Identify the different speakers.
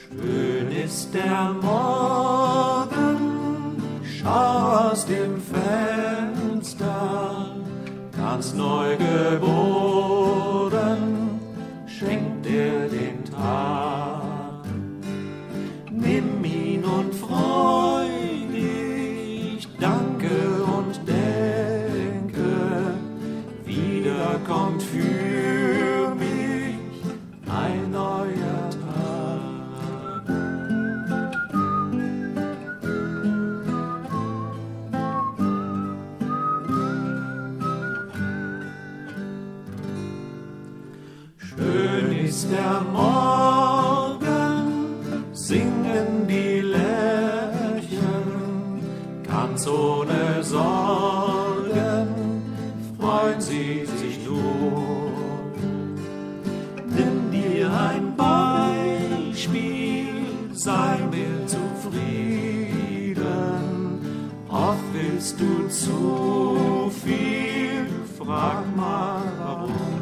Speaker 1: Schön ist der Morgen, schau aus dem Fenster, ganz neu geboren, schenkt er den Tag. Nimm ihn und freu dich, danke und denke, wieder kommt für mich ein neuer Tag. Schön ist der Morgen, singen die Lerchen, ganz ohne Sorgen freuen sie sich nur. Nimm dir ein Beispiel, sei mir zufrieden, oft willst du zu viel, frag mal warum.